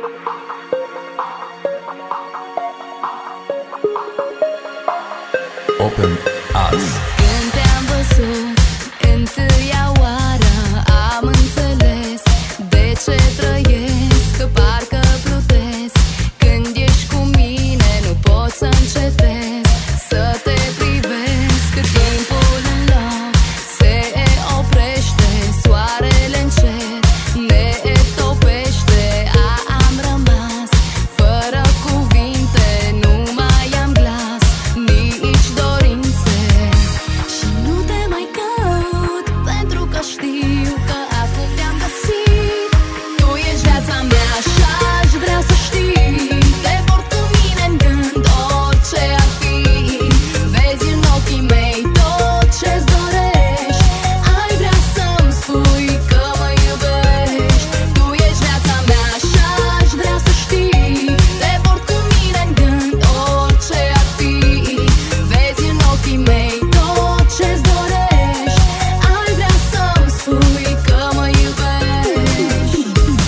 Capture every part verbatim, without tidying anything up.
Open Arts. Când te-am văzut întâia oară, am înțeles de ce trăiesc, că parcă plutesc. Când ești cu mine nu pot să încetez să te privesc. Timpul în loc se oprește, soarele încet ne topește. Am rămas fără cuvinte, nu mai am glas, nici dorințe. Și nu te mai caut, pentru că știu că acum te-am găsit. Tu ești viața mea și aș vrea să știi. Te port cu mine în gând, orice ar fi. Vezi în ochii mei tot ce-ți dorești. Ai vrea să-mi spui că mă iubești. Tu ești viața mea și aș vrea să știi. Te port cu mine în gând, orice ar fi. Vezi în ochii mei tot ce-ți dorești. Ai vrea să-mi spui că mă iubești.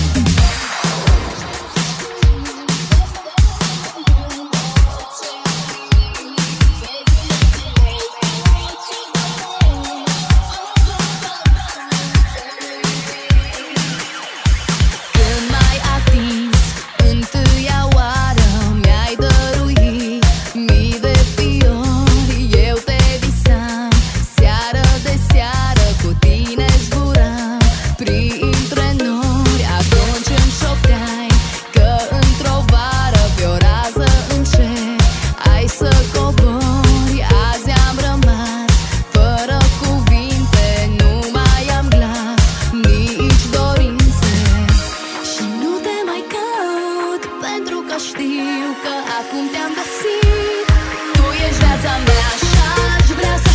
Când m-ai atins întâia oară, mi-ai dăruit mii de fiori. Eu te visam, seară de seară cu tine zburam printre nori. Atunci îmi șopteai că într-o vară pe o rază în cer ai să cobori. Azi am rămas fără cuvinte, nu mai am glas, nici dorințe. Și nu te mai caut, pentru că știu că acum te-am găsit. Tu ești viața mea și aș vrea să